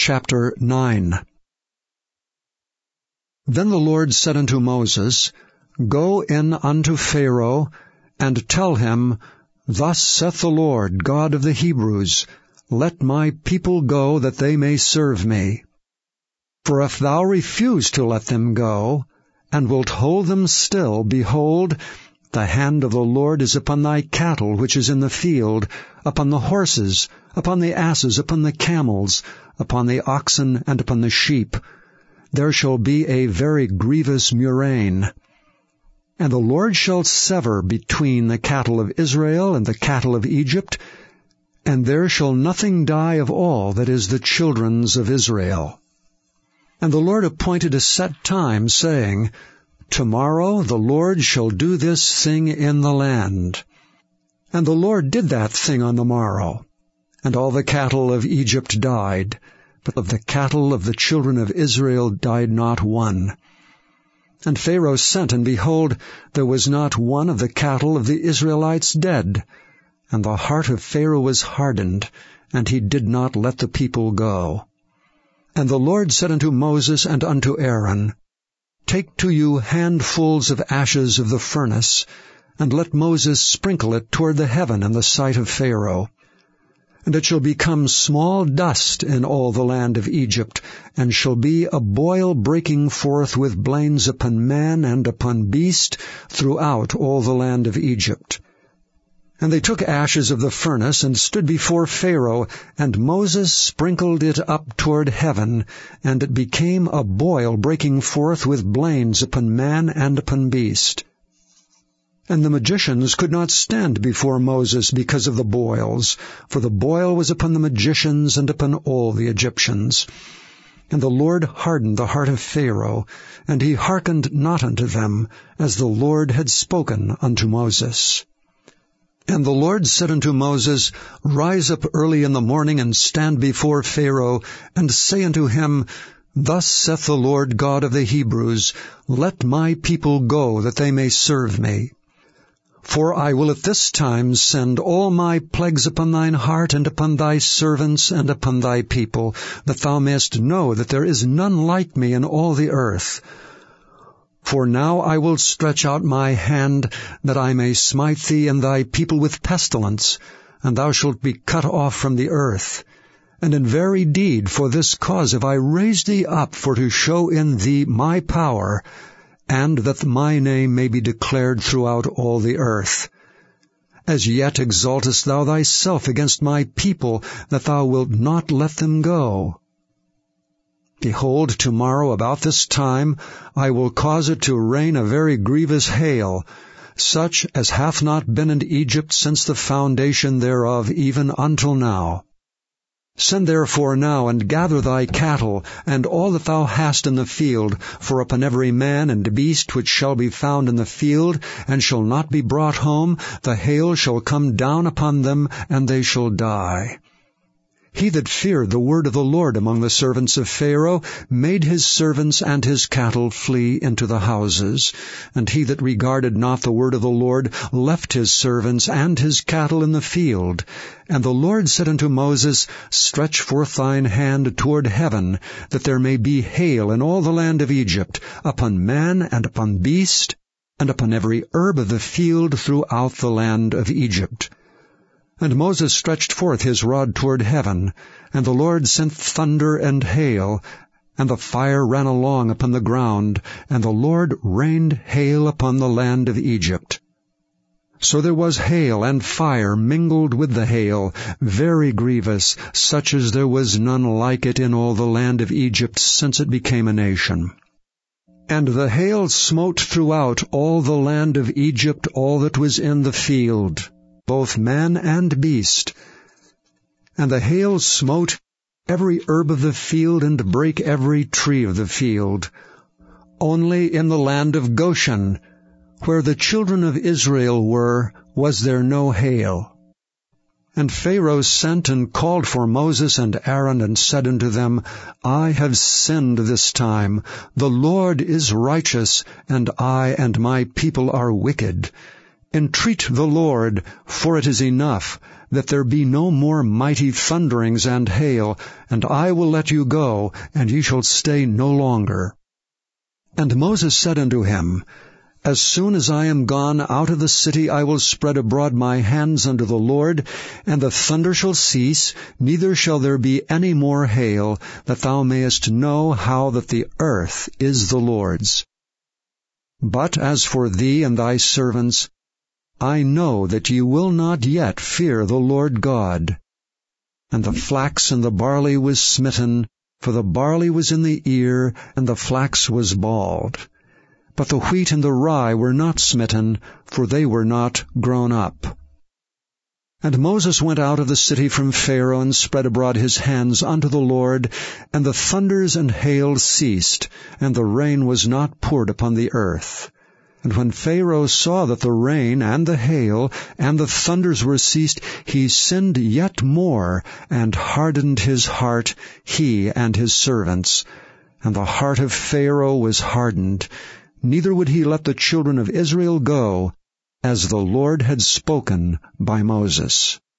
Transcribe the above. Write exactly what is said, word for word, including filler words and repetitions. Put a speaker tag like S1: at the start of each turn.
S1: Chapter nine. Then the Lord said unto Moses, Go in unto Pharaoh, and tell him, Thus saith the Lord, God of the Hebrews, Let my people go, that they may serve me. For if thou refuse to let them go, and wilt hold them still, behold, the hand of the Lord is upon thy cattle which is in the field, upon the horses, upon the asses, upon the camels, upon the oxen, and upon the sheep. There shall be a very grievous murrain. And the Lord shall sever between the cattle of Israel and the cattle of Egypt, and there shall nothing die of all that is the children's of Israel. And the Lord appointed a set time, saying, Tomorrow the Lord shall do this thing in the land. And the Lord did that thing on the morrow. And all the cattle of Egypt died, but of the cattle of the children of Israel died not one. And Pharaoh sent, and behold, there was not one of the cattle of the Israelites dead. And the heart of Pharaoh was hardened, and he did not let the people go. And the Lord said unto Moses and unto Aaron, Take to you handfuls of ashes of the furnace, and let Moses sprinkle it toward the heaven in the sight of Pharaoh. And it shall become small dust in all the land of Egypt, and shall be a boil breaking forth with blains upon man and upon beast throughout all the land of Egypt. And they took ashes of the furnace, and stood before Pharaoh, and Moses sprinkled it up toward heaven, and it became a boil breaking forth with blains upon man and upon beast. And the magicians could not stand before Moses because of the boils, for the boil was upon the magicians and upon all the Egyptians. And the Lord hardened the heart of Pharaoh, and he hearkened not unto them, as the Lord had spoken unto Moses. And the Lord said unto Moses, Rise up early in the morning, and stand before Pharaoh, and say unto him, Thus saith the Lord God of the Hebrews, Let my people go, that they may serve me. For I will at this time send all my plagues upon thine heart, and upon thy servants, and upon thy people, that thou mayest know that there is none like me in all the earth. For now I will stretch out my hand, that I may smite thee and thy people with pestilence, and thou shalt be cut off from the earth. And in very deed for this cause have I raised thee up, for to show in thee my power, and that my name may be declared throughout all the earth. As yet exaltest thou thyself against my people, that thou wilt not let them go. Behold, tomorrow about this time I will cause it to rain a very grievous hail, such as hath not been in Egypt since the foundation thereof even until now. Send therefore now, and gather thy cattle, and all that thou hast in the field, for upon every man and beast which shall be found in the field, and shall not be brought home, the hail shall come down upon them, and they shall die. He that feared the word of the Lord among the servants of Pharaoh made his servants and his cattle flee into the houses. And he that regarded not the word of the Lord left his servants and his cattle in the field. And the Lord said unto Moses, Stretch forth thine hand toward heaven, that there may be hail in all the land of Egypt, upon man and upon beast, and upon every herb of the field throughout the land of Egypt. And Moses stretched forth his rod toward heaven, and the Lord sent thunder and hail, and the fire ran along upon the ground, and the Lord rained hail upon the land of Egypt. So there was hail and fire mingled with the hail, very grievous, such as there was none like it in all the land of Egypt since it became a nation. And the hail smote throughout all the land of Egypt all that was in the field, both man and beast. And the hail smote every herb of the field, and brake every tree of the field. Only in the land of Goshen, where the children of Israel were, was there no hail. And Pharaoh sent and called for Moses and Aaron, and said unto them, I have sinned this time. The Lord is righteous, and I and my people are wicked. Entreat the Lord, for it is enough, that there be no more mighty thunderings and hail, and I will let you go, and ye shall stay no longer. And Moses said unto him, As soon as I am gone out of the city, I will spread abroad my hands unto the Lord, and the thunder shall cease, neither shall there be any more hail, that thou mayest know how that the earth is the Lord's. But as for thee and thy servants, I know that ye will not yet fear the Lord God. And the flax and the barley was smitten, for the barley was in the ear, and the flax was bald. But the wheat and the rye were not smitten, for they were not grown up. And Moses went out of the city from Pharaoh, and spread abroad his hands unto the Lord, and the thunders and hail ceased, and the rain was not poured upon the earth. And when Pharaoh saw that the rain and the hail and the thunders were ceased, he sinned yet more, and hardened his heart, he and his servants. And the heart of Pharaoh was hardened, neither would he let the children of Israel go, as the Lord had spoken by Moses.